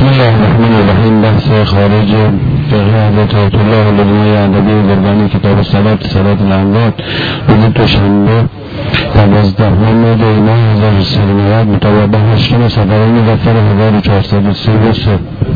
بسم الله الرحمن الرحیم. بحث خارج فقه حضرت آیت الله علوی ادبی دربانی کتاب صلات الاموات روز دوشنبه 12 دی ماه 1390 مطابق با 8 صفر مظفر 1433.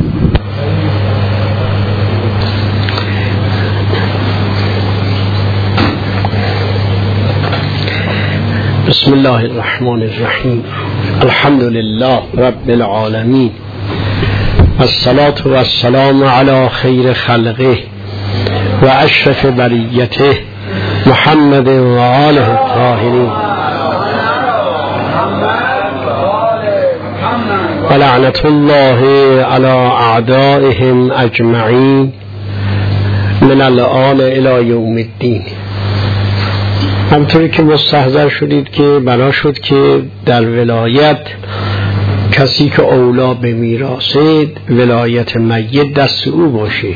بسم الله الرحمن الرحیم. الحمد لله رب العالمین، الصلاة والسلام علی خیر خلقه و اشرف بریته محمد و آله الطاهرین و لعنت الله علی اعدائهم اجمعین من الآن الی یوم الدین. همطوری که مستحضر شدید که بنا شد که در ولایت کسی که اولا به میراثه ولایت میت دست او باشه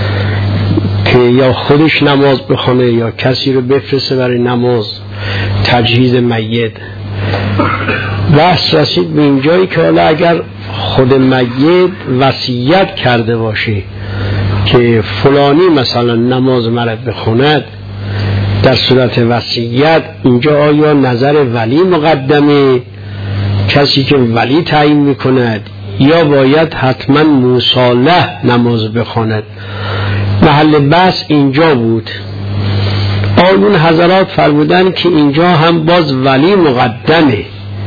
که یا خودش نماز بخونه یا کسی رو بفرسته برای نماز تجهیز میت. بحث رسید به اینجایی که حالا اگر خود میت وصیت کرده باشه که فلانی مثلا نماز مرد بخوند در صورت وصیت، اینجا آیا نظر ولی مقدمه، کسی که ولی تعیین میکند، یا باید حتما مصالح نماز بخواند؟ محل بحث اینجا بود. آنون حضرات فرمودن که اینجا هم باز ولی مقدمه،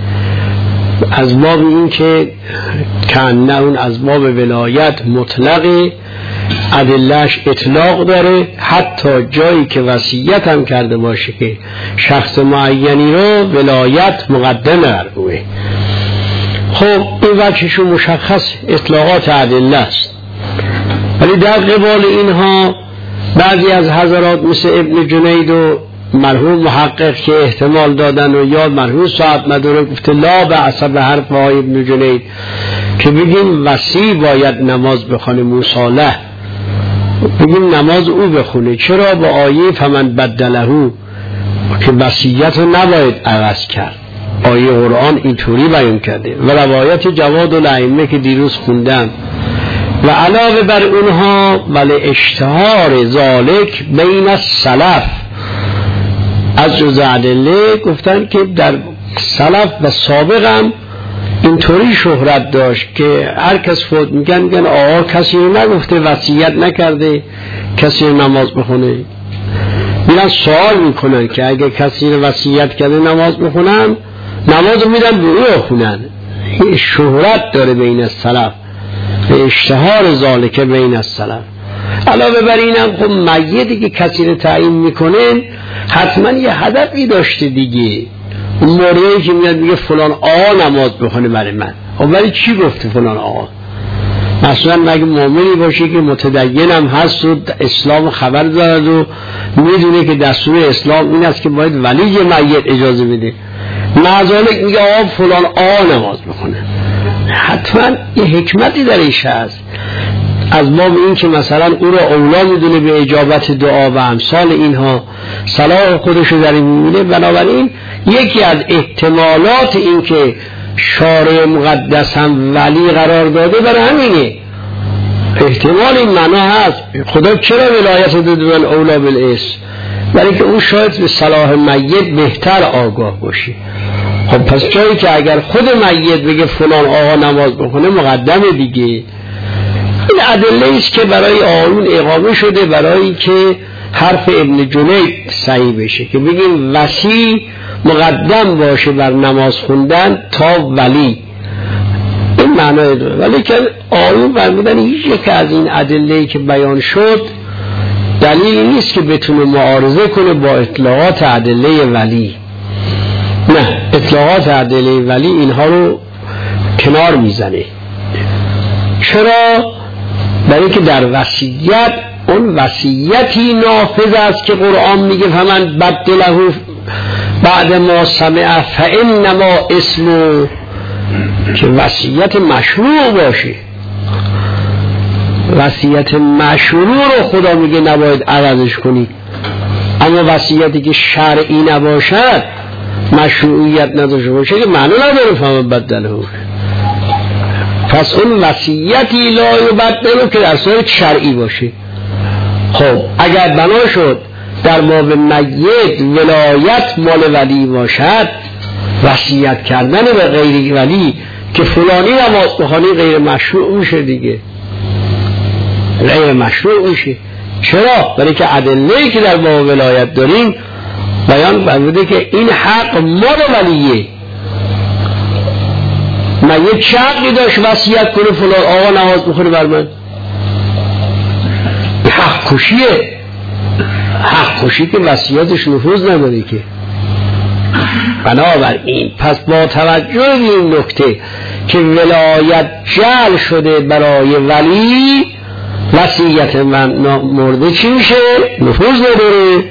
از باب این که کنه اون از باب ولایت مطلقه، ادلهش اطلاق داره، حتی جایی که وصیت هم کرده باشه که شخص معینی رو ولایت مقدمه بر اوه. خب این وجهشون مشخص اطلاقات ادله است، ولی در قبال اینها بعضی از حضرات مثل ابن جنید و مرحوم محقق که احتمال دادن و یا مرحوم صاحب مداره گفته لا بأس به حرف های ابن جنید که بگیم وصی باید نماز بخونه، مصالح بگیم نماز او بخونه. چرا؟ با آیه فمن بدلهو که وصیت رو نباید عوض کرد، آیه قرآن اینطوری بیان کرده و روایت جواد الائمه که دیروز خوندم. و علاوه بر اونها بله اشتهار ذالک بین السلف، از جز ادله گفتن که در سلف و سابق هم اینطوری شهرت داشت که هر کس فوت میگن آقا کسی رو نگفته وصیت نکرده کسی رو نماز بخونه. میرن سوال میکنن که اگه کسی رو وصیت کرده نماز بخونن، نماز رو میرن به او بخونن. این شهرت داره بین السلف، به اشتهار ذالک بین السلف. علاوه بر اینم خب میتی که کسی رو تعیین میکنه حتما یه هدفی داشته دیگه. اون موردی که میاد میگه فلان آقا نماز بخونه برای من، خب ولی چی گفته فلان آقا؟ مثلا مگه مؤمنی باشه که متدین هم هست و اسلام خبر دارد و میدونه که دستور اسلام این است که باید ولی میت اجازه بده، معذالک میگه آقا فلان آقا نماز بخونه؟ حتما یه حکمتی در ایش هست، از باب این که مثلا او را اولا میدونه به اجابت دعا و امثال اینها، صلاح خودش رو در این میبینه. بنابراین یکی از احتمالات این که شارع مقدس هم ولی قرار داده برای همینه، احتمال این معنا هست. خدا چرا ولایت رو داده من اولا بالاسم؟ برای که اون شاید به صلاح میت بهتر آگاه باشه. خب پس جایی که اگر خود میت بگه فلان آقا نماز بخونه مقدمه دیگه. این ادله است که برای آیون اقامه شده برای که حرف ابن جنید صحیح بشه که بگیم وصی مقدم باشه بر نماز خوندن تا ولی. این معنی داره، ولی که آیون فرمودن هیچ یک از این ادله‌ای که بیان شد دلیل نیست که بتونه معارضه کنه با اطلاعات ادله ولی. نه، اطلاعات ادله ولی اینها رو کنار میزنه. چرا؟ برای که در وصیت اون وصیتی نافذ است که قرآن میگه فمن بدله بعد ما سمع فانما اسمه، که وصیت مشروع باشه. وصیت مشروع رو خدا میگه نباید عوضش کنی، اما وصیتی که شرعی نباشد، مشروعیت نداشته باشه که معنی نداره فمن بدله پس اون وصیتی لا یبدل که در صورت شرعی باشه. خب اگر بنا شد در باب میت ولایت مال ولی باشد، وصیت کردن به غیر ولی که فلانی نماز بخوانی غیر مشروع میشه دیگه، غیر مشروع میشه. چرا؟ برای که ادله‌ای که در باب ولایت داریم بیان فرموده که این حق مال ولیه. میت چه حقی داشت وصیت کنه فلان آقا نماز بخونه بر من؟ حق کشیه، حق کشی که وصیتش نفوذ نداره که. بنابراین پس با توجه به این نکته که ولایت جعل شده برای ولی، وصیت من مرده چی میشه؟ نفوذ نداره.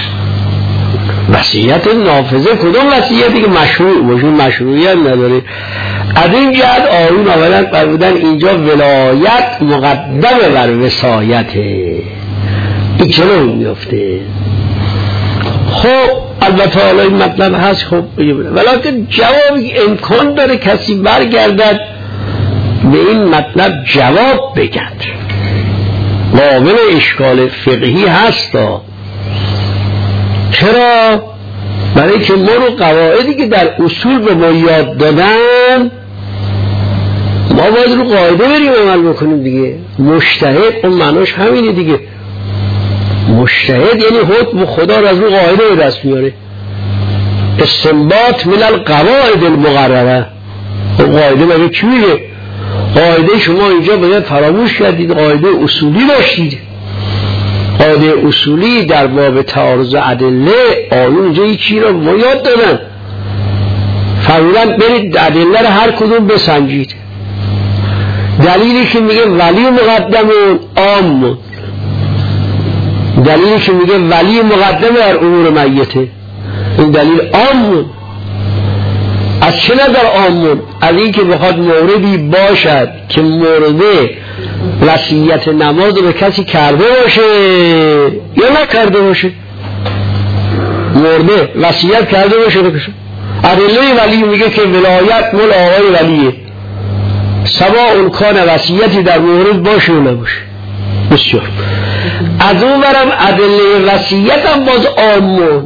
وصیت نافذه کدوم وصیتی که مشروع باشه مشروعیت نداره. از این جهت آیون آورد فرمودن اینجا ولایت مقدمه بر وصایته. این چرا میفته؟ خب البته حالا این مطلب هست. خب ولیکن جوابی امکان داره کسی برگردد به این مطلب جواب بگد، قابل اشکال فقهی هست. چرا؟ برای که ما رو قواعدی که در اصول به ما یاد دادن ما باید رو قاعده بریم عمل بکنیم دیگه. مجتهد اون معناش همینه دیگه. مجتهد یعنی حکم خدا رو از رو قاعده به دست میاره. استنباط من القواعد المقرره. اون قاعده مگه چی میگه؟ قاعده شما اینجا باید فراموش کردید، قاعده اصولی داشتید. قاعده اصولی در باب تعارض ادله آیون اینجا چی رو ما یاد دادن؟ فرمودن برید ادله رو هر کدوم بسنجید. دلیلی که میگه ولی مقدم عام، دلیلی که میگه ولی مقدم بر امور میته، این دلیل عام. از چه نظر عام؟ از این که بخواد موردی باشد که مورد وصیت نماز به کسی کرده باشه یا نکرده باشه. مورد وصیت کرده باشه بکشه. ادله ولی میگه که ولایت مال آقای ولیه، سواء اون کان وصیتی در مورد باشه و نباشه. بسیار. از اون برم ادله وصیت هم باز عامون.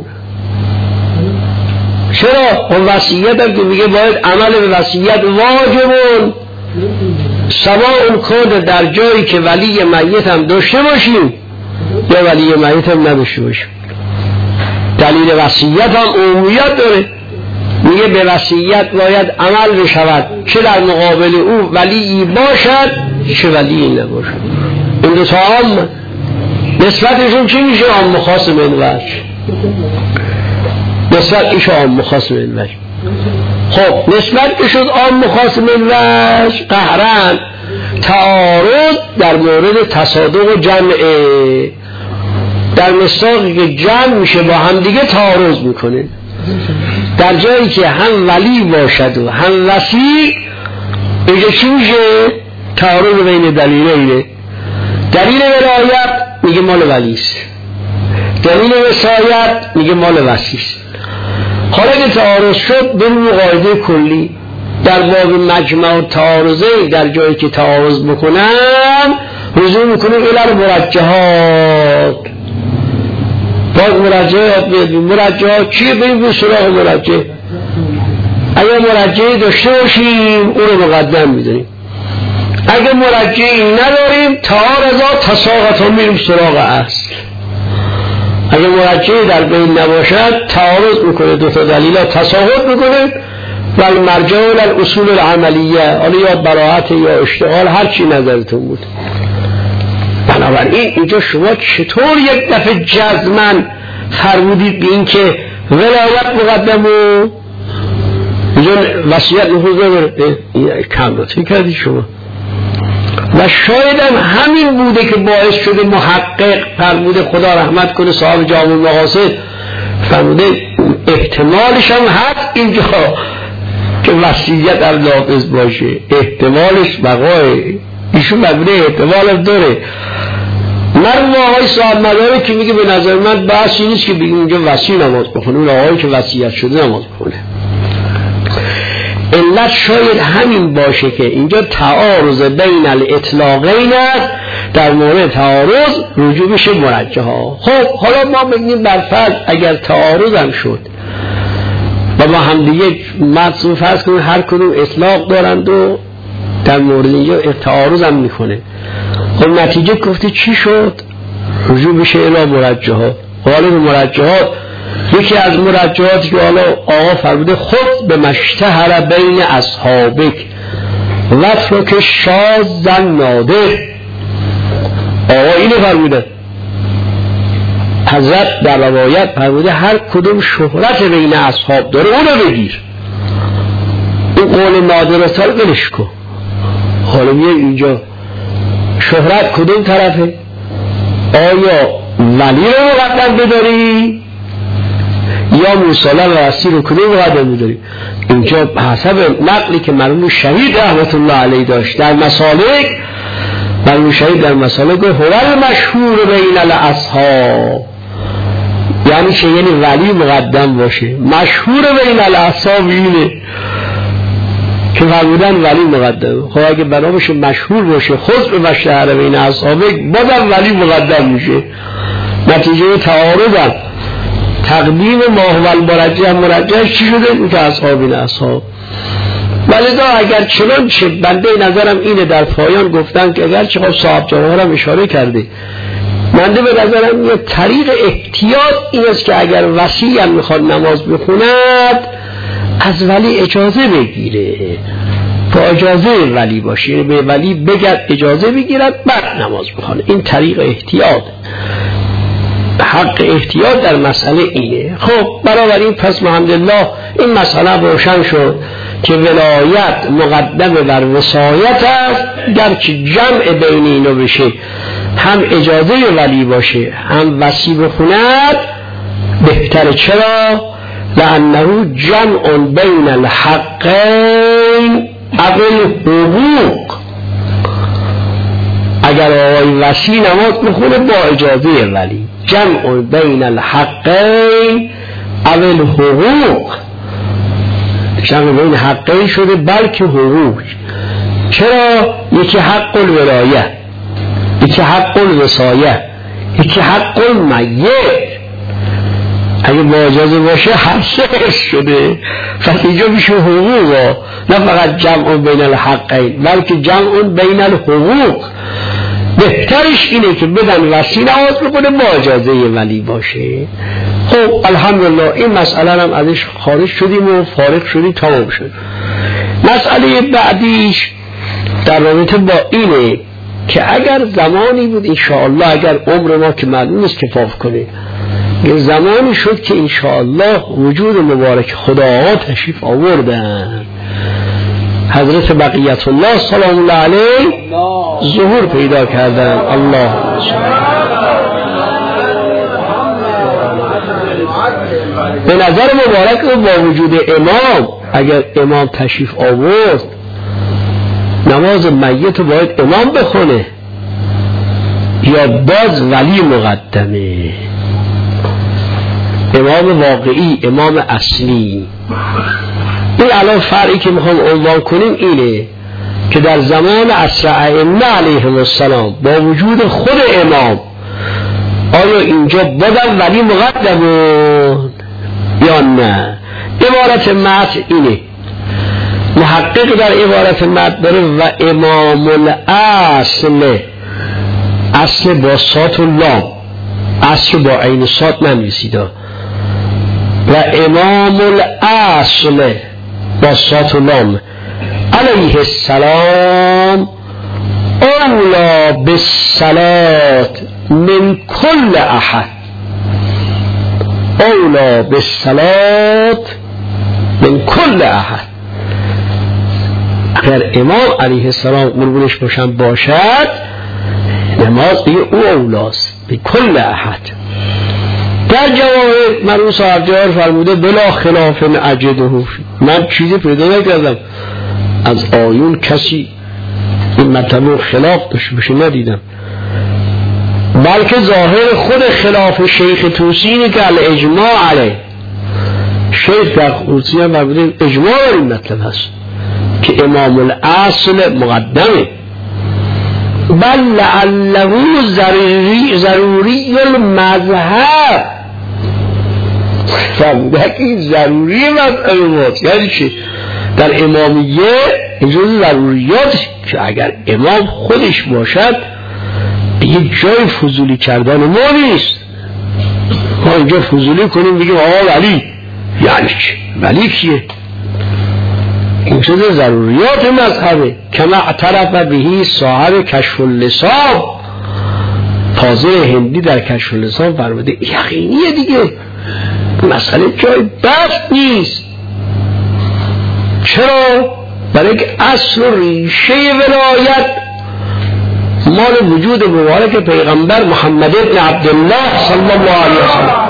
چرا؟ اون وصیت هم که میگه باید عمل به وصیت واجبون، سواء اون کان در جایی که ولی میت هم داشته باشیم یا ولی میت هم نداشته باشیم. دلیل وصیت هم عمومیت داره، میگه به وصیت باید عمل بشود چه در مقابل او ولی باشد چه ولی نباشد. این دو تا عام نسبتشون چی میشه؟ عام خاص من وجه. نسبت ایش عام خاص من وجه. خب نسبت که شد عام خاص من وجه، قهرن تعارض در مورد تصادق و جمعه، در مساقی که جمع میشه با هم دیگه تعارض میکنه. در جایی که هم ولی باشد و هم وصی، اینجا چی میشه؟ تعارض بین دلیل اینه. دلیل ولایت میگه مال ولیست، دلیل وصایت میگه مال وصیست. حالا که تعارض شد بدون قاعده کلی در باب مجمع و تعارضه، در جایی که تعارض بکنن رجوع میکنه الی مرجحات. باز مرجحات چیه؟ بریم سراغ مرجح. اگر مرجحی داشته باشیم اون رو مقدم میدونیم، اگر مرجحی نداریم تعارضات تساقط میریم سراغ اصل. اگر مرجحی در بین نباشد تعارض میکنه، دو تا دلیلات تساقط میکنه و المرجع الاصول العملیه، حالا یا براءت یا اشتغال هر چی نظرتون بود. بنابراین اینجا شما چطور یک دفعه جزماً فرمودید به این که ولایت مقدم و اینجا وصیت نفوذ نداره؟ کم لطفی کردید شما. و شاید هم همین بوده که باعث شده محقق فرموده خدا رحمت کنه صاحب جامع المقاصد فرموده احتمالش هم هست اینجا که وصیت هم نافذ باشه، احتمالش بقای ایشون مبنی احتمال هم داره. مرموم آقای صاحب مداره که میگه به نظر من بحثی نیست که بگیم اینجا وصی نماز بخونه، اون آقایی که وصیت شده نماز بخونه. علت شاید همین باشه که اینجا تعارض بین الاطلاقین است، در مورد تعارض رجوع بشه مرجح ها. خب حالا ما بگیم برفرض اگر تعارض هم شد و ما هم دیگه مطلوب فرض کنیم هر کدوم اطلاق دارند و در مورد اینجا تعارض هم میکنه، خب نتیجه گفتی چی شد؟ رجوع بشه الی مرجحات. حالا مرجحات یکی از مرجحاتی که حالا آقا فرموده خود به مشتهر بین اصحابک وترک شاذ نادر. آقا اینو فرموده، حضرت در روایت فرموده هر کدوم شهرت بین اصحاب داره اونو بگیر، این قول نادر رو بلش کن. حالا میگه اینجا شهرت کدوم طرفه؟ آیا ولی رو مقدم بداری یا مرسله و رسی رو کدوم مقدم بداری؟ اینجا حسب نقلی که مرحوم شهید رحمت الله علیه داشت در مسالک، مرحوم شهید در مسالک گفت هو مشهور بین الاصحاب، یعنی چه؟ یعنی ولی مقدم باشه. مشهور بین الاصحاب اینه که فرمودن ولی مقدم. خب اگه بنابراین مشهور باشه خود به مشتهر بین اصحاب بازم ولی مقدم میشه. نتیجه تعارض تقدیم ما هو المرجح مرجح چی شده؟ این که اصحابین اصحاب. ولذا اگر چنانچه بنده نظرم اینه در پایان گفتن که اگر چه صاحب جواهر هم اشاره کرده، بنده به نظرم یه طریق احتیاط این است که اگر وصی هم میخواد نماز بخوند از ولی اجازه بگیره، با اجازه ولی باشه، به ولی بگرد اجازه بگیرد بعد نماز بخونه. این طریق احتیاط، حق احتیاط در مسئله اینه. خب بنابراین پس الحمدلله این مسئله روشن شد که ولایت مقدم بر وصایت است، گرچه جمع بین اینو بشه، هم اجازه ولی باشه هم وصی بخوند بهتره. چرا؟ لأنه جمع بین الحقین اول حقوق. اگر آقای وصی نماز بخونه با اجازه ولی، جمع بین الحقین اول حقوق، جمع بین حقین شده بلکه حقوق. چرا؟ یکی حق الولایه، یکی حق الوصایه، یکی حق المیت. اگه با اجازه باشه هر سه شده، پس اینجا میشه حقوق، نه فقط جمع بین الحقین بلکه جمع بین الحقوق. بهترش اینه که بدن وصی نماز بکنه با اجازه ولی باشه. خب الحمدلله این مسئله هم ازش خارج شدیم و فارغ شدیم، تمام شد. مسئله بعدیش در رابطه با اینه که اگر زمانی بود انشاءالله، اگر عمر ما که معلوم است کفاف کنه، یه زمانی شد که انشاءالله وجود مبارک خداها تشریف آوردن، حضرت بقیت الله سلام الله علیه ظهور پیدا کردن. الله به نظر مبارک با وجود امام، اگر امام تشریف آورد نماز میت باید امام بخونه یا باز ولی مقدمه؟ امام واقعی، امام اصلی. این الان فرقی که میخوام عنوان کنیم اینه که در زمان عصر ائمه علیهم السلام با وجود خود امام آیا اینجا بازم ولی مقدم یا نه؟ عبارت متن اینه، محقق در عبارت متن داره و امام الاصل، اصل با صاد و لام، اصل با عین صاد ننویسید، و امام الاصل با صاد و لام علیه السلام اولا بالصلات من کل احد، اولا بالصلات من کل احد. اگر امام علیه السلام قربونش باشد نماز دیگه او اولاست به کل احد. در جواهر مرحوم صاحب جواهر فرموده بلا خلاف اجده، من چیزی پیدا نکردم از آیون کسی این مطلب خلاف داشته باشه ندیدم، بلکه ظاهر خود خلاف شیخ توسی اینه که الاجماع علیه، شیخ در خصوصی هم فرمودن اجماع این مطلب هست که امام الاصل مقدمه، بل لعله ضروری المذهب. فرمودن که این ضروری مذهب ماست. یعنی چه؟ در امامیه این جز ضروریات که اگر امام خودش باشد دیگه جای فضولی کردن ما نیست. ما اینجا فضولی کنیم بگیم آقا ولی، یعنی چه؟ ولی کیه؟ این جز ضروریات مذهبه. کما اعترف بهی صاحب کشف اللسان، فاضل هندی در کشف اللسان فرموده یقینیه دیگه، مسئله جای بحث نیست. چرا؟ برای که اصل و ریشه ولایت مال وجود مبارک پیغمبر محمد ابن عبدالله صلی الله علیه وسلم.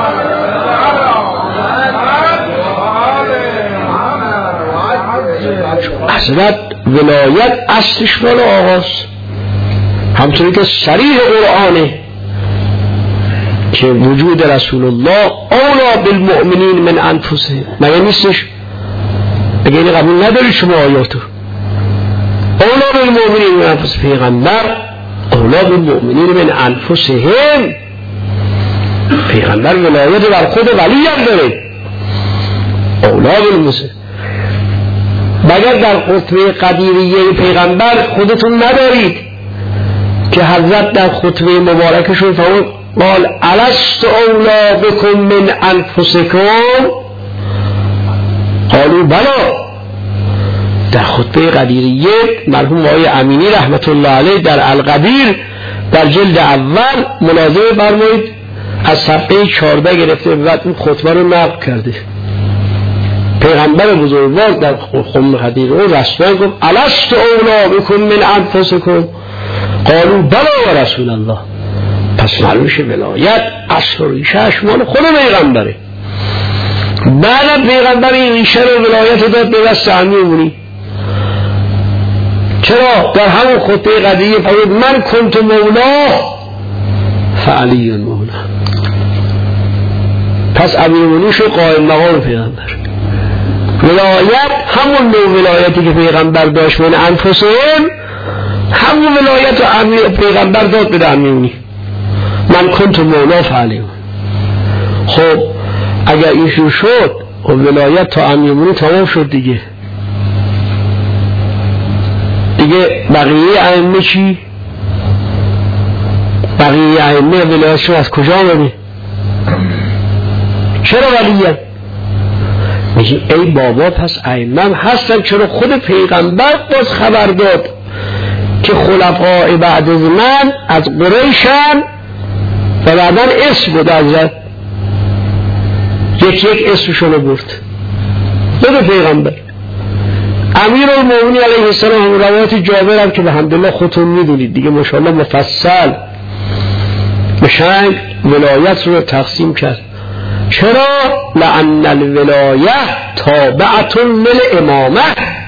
حضرت ولایت اصلش مال آغاست، همطوری که صریح قرآنه که وجود رسول الله اولا بالمؤمنین من انفسهم. مگه نیستش؟ اگه این قبول نداری شما آیاتو، اولا بالمؤمنین من انفسهم، پیغمبر اولا بالمؤمنین من انفسهم. پیغمبر ولایت بر خود ولی هم داره، اولا بالمؤمنین. مگر در خطبه قدیریه پیغمبر خودتون ندارید که حضرت در خطبه مبارکشون فرمود قال الست اولا بکم من انفسکم؟ قالوا بلا. در خطبه قدیریه مرحوم آقای امینی رحمت الله علیه در القدیر در جلد اول ملاحظه فرمایید از صفحه 14 گرفته و اون خطبه رو نقل کرده. پیغمبر بزرگوار در خطبه قدیریه رسما گفت الست اولا بکم من انفسکم؟ قالوا بلا و رسول الله. پس معلوم شه ولایت اصل و ریشه مال خود پیغمبره. بعد پیغمبر این ریشه رو ولایت داد به دست امیرالمومنین. چرا؟ در همون خطبه قدیریه فرمود من کنت مولا فعلی مولا. پس امیرالمومنین شد قائم مقام پیغمبر. ولایت همون نوع ولایتی که پیغمبر داشت من انفسهم، همون ولایت رو پیغمبر داد به امیرالمومنین. من کنت مولا فعلی. خب اگر اینشون شد و ولایت تا امیرالمومنین تمام شد دیگه بقیه ائمه چی؟ بقیه ائمه ولایتشون از کجا آمده؟ چرا ولیت؟ میگیم ای بابا پس ائمه هم هستن. چرا خود پیغمبر باز خبر داد که خلفاء بعد از من از قریشن و بعدن اسم بود حضرت یک اسمشون رو برد بده پیغمبر. امیرالمومنین علیه السلام هم روایت جابر هم که الحمدلله خودتون میدونید دیگه ماشاءالله مفصل بشنگ ولایت رو تقسیم کرد. چرا؟ لأن الولایه تابعة للامامه.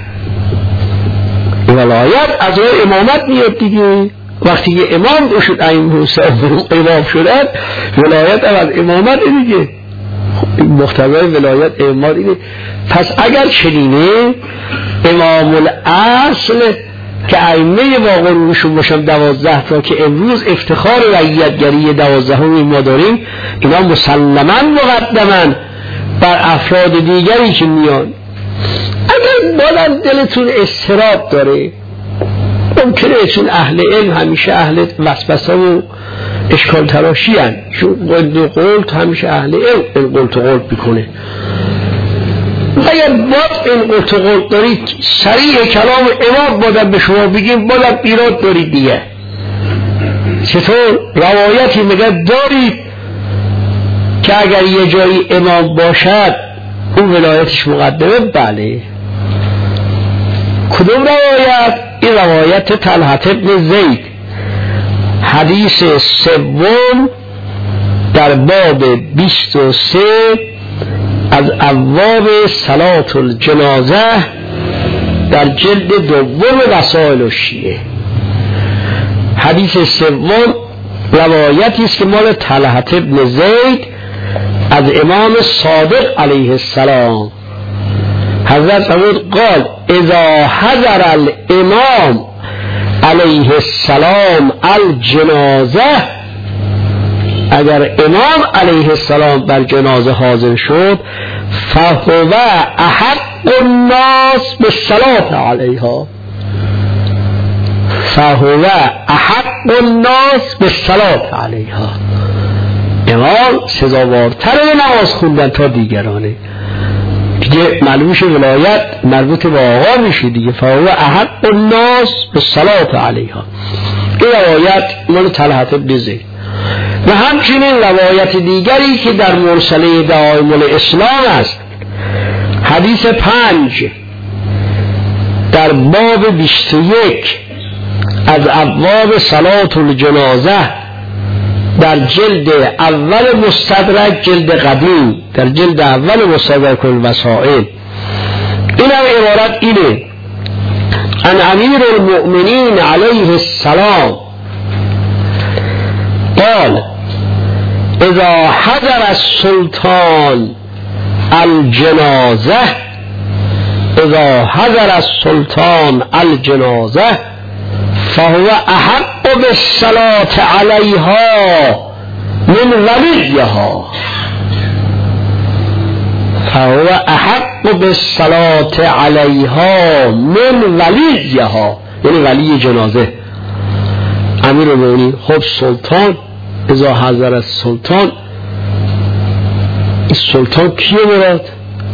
ولایت از روی امامت میاد دیگه. وقتی یه امام شد امام شدن ولایت هم از امامت دیگه. مقتضای ولایت امامت اینه. پس اگر چنینه امام الاصل که ائمه با قرونشون باشن 12 تا که امروز افتخار رعیتگری 12 ما داریم، اینا مسلماً مقدمن بر افراد دیگری که میان. اگر بازم دلتون اضطراب داره ممکنه چون اهل علم همیشه اهل وسوسه و اشکال تراشی هن، چون قلت همیشه اهل علم قلت میکنه. اگر باید این قلت دارید سریع کلام امام بادم به شما بگیم بادم ایراد دارید دیگه. چطور روایتی مگه دارید که اگر یه جایی امام باشد اون ولایتش مقدمه؟ بله. کدوم روایت؟ این روایت طلحة بن زید، حدیث سوم در باب 23 از ابواب صلاة الجنازه در جلد دوم وسائل الشیعه. حدیث سوم روایتی است که مال طلحة بن زید از امام صادق علیه السلام حضرت فرمود قال اذا حضر الامام علیه السلام الجنازه، اگر امام علیه السلام بر جنازه حاضر شد فهو احق الناس بالصلاة علیها، فهو احق الناس بالصلاة علیها، امام سزاوارتر نماز خوندن تا دیگرانه. دیگه معلومش ولایت مربوط به آقا میشه دیگه. فهو احق الناس بالصلاة علیها. این روایت مال طلحة بن زید. و همچنین روایت دیگری که در مرسله دعائم الاسلام است، حدیث 5 در باب 21 از ابواب صلاة الجنازه در جلد اول مستدرک، جلد قدیم در جلد اول مستدرک الوسائل، این هم عبارت اینه: ان امیر المؤمنین علیه السلام قال اذا حضر السلطان الجنازه، اذا حضر السلطان الجنازه فهو احق بالصلاة علیها من ولیها، فهو احق بالصلاة علیها من ولیها، یعنی ولی جنازه امیر المؤمنین. خب سلطان اذا حضر السلطان، این سلطان کیه مراد؟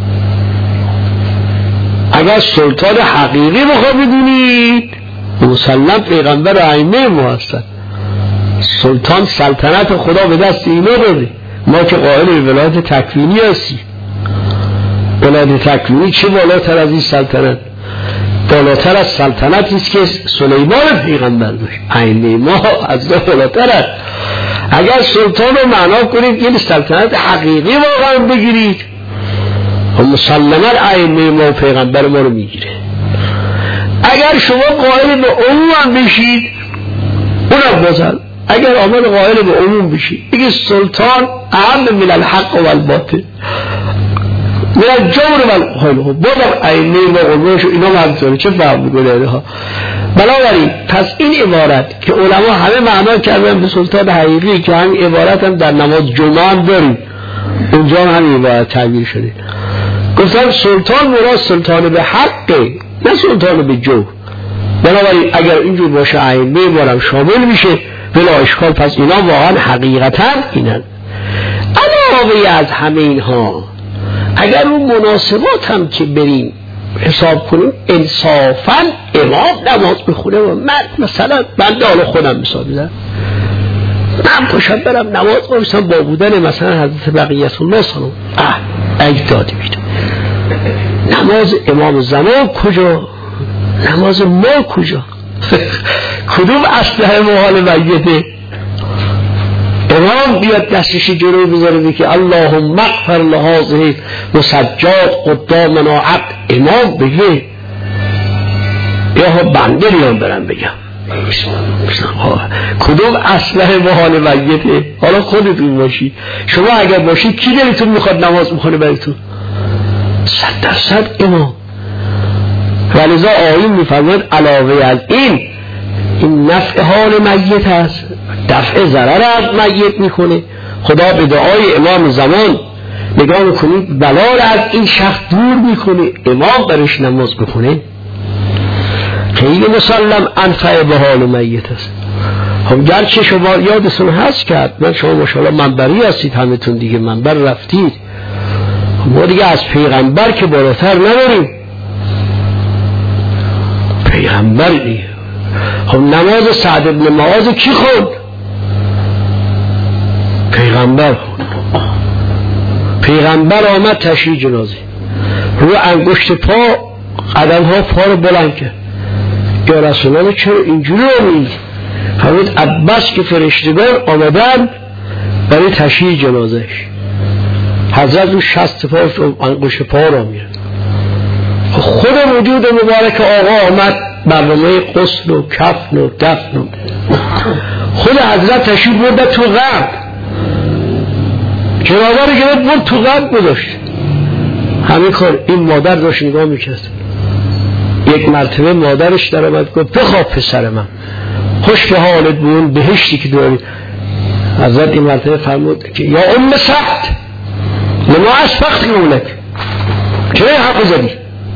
اگر سلطان حقیقی بخواه بدونید مسلم پیغمبر ائمه ما هستن. سلطان سلطنت خدا به دست اینا داده. ما که قائل ولایت تکوینی هستیم. ولایت تکوینی چه بالاتر از این سلطنت؟ بالاتر از سلطنتی است که سلیمان پیغمبر داشت. ائمه ما از بالاتر است. اگر سلطان رو معنا کنید یعنی سلطنت حقیقی واقعا بگیرید، مسلما ائمه ما پیغمبر ما رو میگیره. اگر شما قائل به عموم بشید اونم بازن، اگر آمد قائل به عموم بشید بگید سلطان اهم من الحق و الباطل من الجور و الحق، بازم ائمه ما قربانشو اینا منظوره. چه فهم میکنه اینها؟ بنابراین پس این عبارت که علما همه معنا کردن به سلطان حقیقی، که همین عبارت هم در نماز جمعه هم داریم، اونجا هم همین عبارت تعبیر شده. گفتم سلطان مراد سلطان به حقه، نه سلطان به جو. بنابراین اگر اینجور باشه ائمه ما شامل میشه بلا اشکال. پس اینا واقعا حقیقتا اینن. علاوه از همه اینها اگر اون مناسبات هم که بریم حساب کنیم، انصافا امام نماز بخونه و من مثلا بنده حالا خودم مثال میزنم، من پاشم برم نماز بایستم با بودن مثلا حضرت بقیت الله سلام اجدادی بیدم، نماز امام زمان کجا؟ نماز ما کجا؟ کدوم اسلحه محال میته؟ امام بیاد دستشی جلو بذاره که اللهم اغفر لهذه مسجاد قدامنا عبد، امام بگه یا بنده بیان برم بگم کدوم اسلحه محال میته؟ حالا خودتون باشی، شما اگر باشی کی دلتون میخواد نماز میخونه براتون؟ 100% امام. ولذا آیین میفرماید علاوه از این نفع حال میت هست، دفع ضرر از میت میکنه. خدا به دعای امام زمان نگاه میکنید بلا از این شخص دور میکنه، امام برش نماز بکنه خیلی مسلم انفع به حال میت هست. هم گرچه شما یادتون هست کرد من شما ماشاءالله منبری هستید، همتون دیگه منبر رفتید، ما دیگه از پیغمبر که بالاتر نداریم. پیغمبر دیگه. خب نماز سعد بن معاذ کی خوند؟ پیغمبر خوند. پیغمبر آمد تشییع جنازه، رو انگشت پا قدم ها پا رو بلند کرد. یا رسول الله چرا اینجوری آمید؟ فرمود عباس که فرشتگان آمدن برای تشییع جنازهش، حضرت رو 60 پا انگشت پا رو میرد. خود وجود مبارک آقا آمد برنامه غسل و کفن و دفن و خود حضرت تشریف برد تو قبر. جنابه رو گرفت برد تو قبر گذاشت. همین کار این مادر داشت نگاه میکرد. یک مرتبه مادرش در آمد گفت بخواب پسر من، خوش به حالت بون بهشتی که داری. حضرت این مرتبه فرمود که یا ام سعد لما اسبقت قولک، چرا حق زدی؟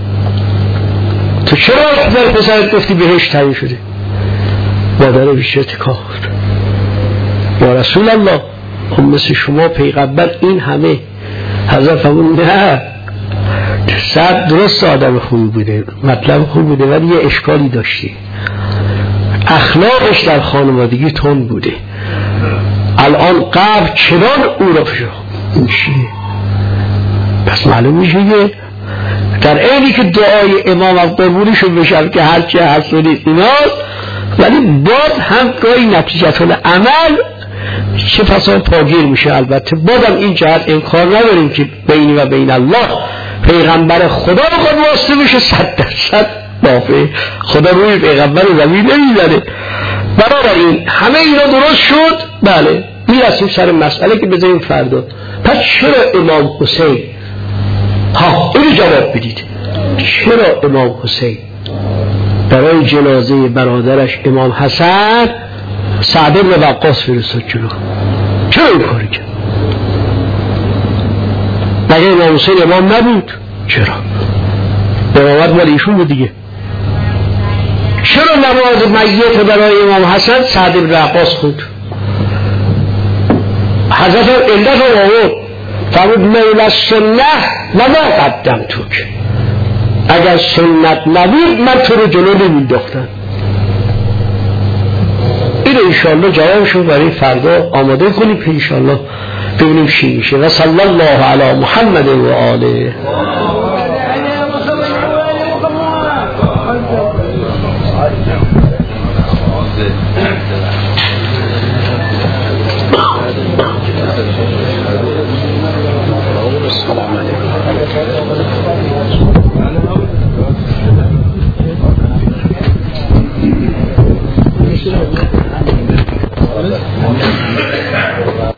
تو چرا در پسرت گفتی بهشت تعیین شده؟ مادر بیشتر تکان خورد. یا رسول الله، مثل شما پیغمبر این همه. حضرت فرمود نه، سعد درست آدم خوبی بوده، مطلب خوب بوده، ولی یه اشکالی داشتی، اخلاقش در خانوادگی تند بوده. الان قبر چنان او را فشار میشه، پس معلوم میشه که در عینی که دعای امام از قبولشون بشن که هرچی هست و نیست ایناست، ولی باز هم گاهی نتیجه عمل چه پسان پاگیر میشه. البته بازم این جهت انکار نداریم که بینی و بین الله پیغمبر خدا رو خود واسطه بشه 100% بافه. خدا روی پیغمبر زمین نمیزنه. بنابراین همه اینا درست شد. بله میرسیم سر مسئله که بذاریم فردا. پس چرا امام حسین، اینو جواب بدید، چرا امام حسین برای جنازه برادرش امام حسن سعد بن وقاص فرستاد جلو؟ چرا این کاری کرد؟ مگه امام حسین امام نبود؟ چرا؟ امامت مال ایشون بود دیگه. چرا نماز میت برای امام حسن سعد بن وقاص خود؟ حضرت علت رو آورد، فرمود مولا سنت و ما قدم توک، اگر سنت نبود من تو رو جلو نمینداختم. این انشاءالله جوابشو برای فردا آماده کنیم که انشاءالله ببینیم چی میشه. و صلی الله علی محمد و آله. السلام علیکم.